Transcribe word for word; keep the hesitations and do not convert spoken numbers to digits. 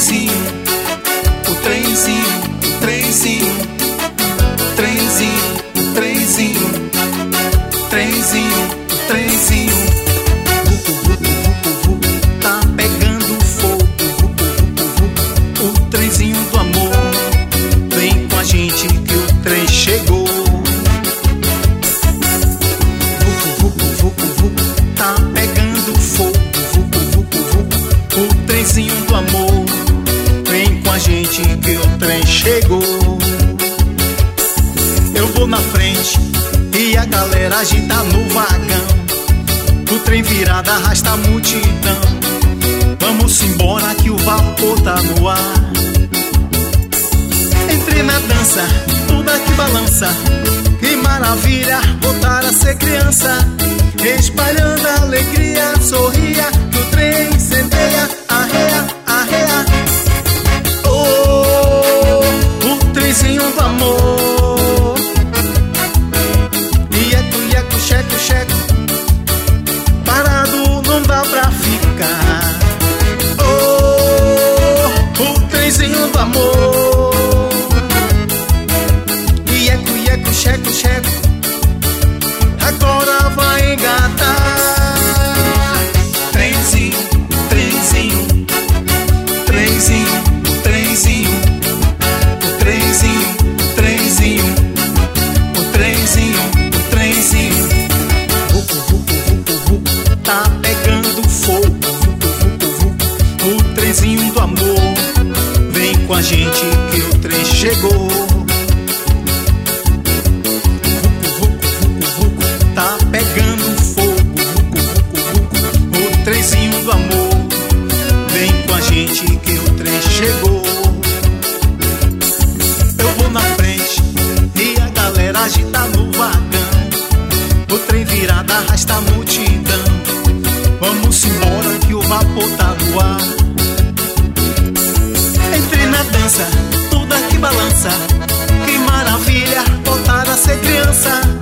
trenzinho, o trenzinho, o trenzinho, trenzinho, o trenzinho, trenzinho, o trenzinho. Vucu, vucu, vucu, vucu, tá pegando fogo. Vucu, vucu, vucu, o trenzinho do amor. Vem com a gente que o trem chegou. Vucu, vucu, vucu, vucu, tá pegando fogo. Vucu, vucu, vucu, o trenzinho do amor. Vem com a gente que o trem chegou. Eu vou na frente e a galera agita no vagão. O trem virado arrasta a multidão. Vamos embora que o vapor tá no ar. Entre na dança, toda que balança. Que maravilha voltar a ser criança. Espalhando a alegria, sorria, que o trem incendeia, arreia, arreia. Oh, o trenzinho do amor. Ieco, ieco, checo, checo. Parado não dá pra ficar. Oh, o trenzinho do amor. Ieco, ieco, checo, checo. Agora vai engatar. Trenzinho, trenzinho, trenzinho, trenzinho, o trenzinho, trenzinho, o trenzinho, o trenzinho. Vucu, vucu, vucu, vucu, tá pegando fogo. Vucu, vucu, vucu, o trenzinho do amor. Vem com a gente que o trem chegou. Tá pegando fogo, vucu, vucu, vucu, o trenzinho do amor. Vem com a gente que o trem chegou. Eu vou na frente e a galera agita no vagão. O trem virado arrasta a multidão. Vamos embora que o vapor tá no ar. Entre na dança, toda que balança. Que maravilha voltar a ser criança.